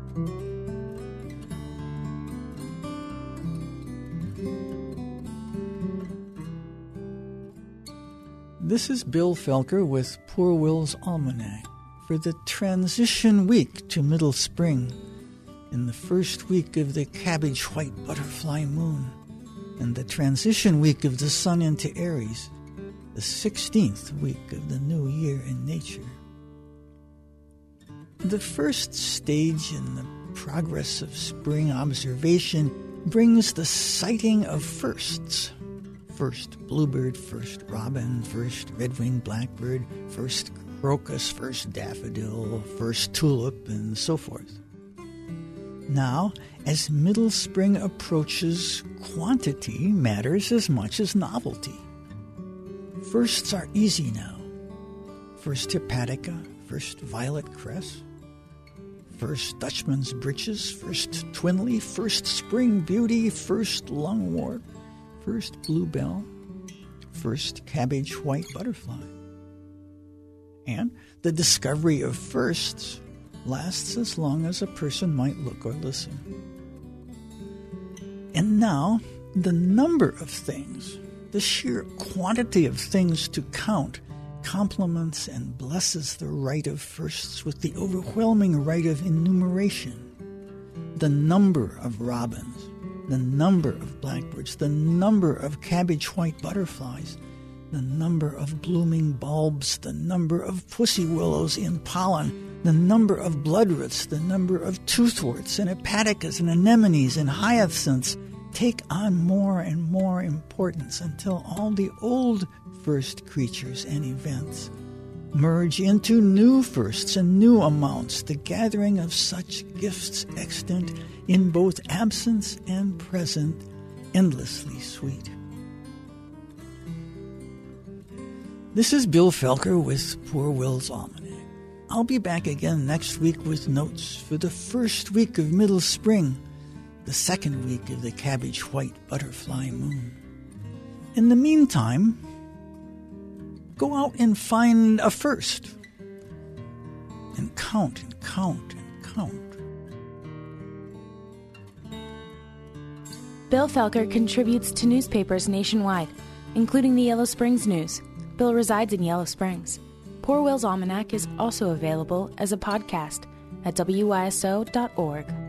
This is Bill Felker with Poor Will's Almanac for the transition week to middle spring, in the first week of the cabbage-white butterfly moon, and the transition week of the sun into Aries, the 16th week of the new year in nature. The first stage in the progress of spring observation brings the sighting of firsts. First bluebird, first robin, first red-winged blackbird, first crocus, first daffodil, first tulip, and so forth. Now, as middle spring approaches, quantity matters as much as novelty. Firsts are easy now. First hepatica, first violet cress, first Dutchman's breeches, first twinleaf, first spring beauty, first lungwort, first bluebell, first cabbage-white butterfly. And the discovery of firsts lasts as long as a person might look or listen. And now, the number of things, the sheer quantity of things to count, complements and blesses the rite of firsts with the overwhelming rite of enumeration. The number of robins, the number of blackbirds, the number of cabbage-white butterflies, the number of blooming bulbs, the number of pussy willows in pollen, the number of bloodroots, the number of toothworts and hepaticas and anemones and hyacinths take on more and more importance until all the old first creatures and events merge into new firsts and new amounts, the gathering of such gifts extant in both absence and present, endlessly sweet. This is Bill Felker with Poor Will's Almanac. I'll be back again next week with notes for the first week of middle spring, the second week of the cabbage-white butterfly moon. In the meantime, go out and find a first, and count and count and count. Bill Felker contributes to newspapers nationwide, including the Yellow Springs News. Bill resides in Yellow Springs. Poor Will's Almanac is also available as a podcast at wyso.org.